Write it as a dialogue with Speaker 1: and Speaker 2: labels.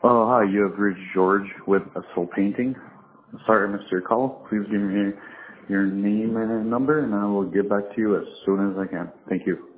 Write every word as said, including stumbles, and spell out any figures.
Speaker 1: Oh, hi, you have reached George with a soul painting. Sorry I missed your call. Please give me your name and number, and I will get back to you as soon as I can. Thank you.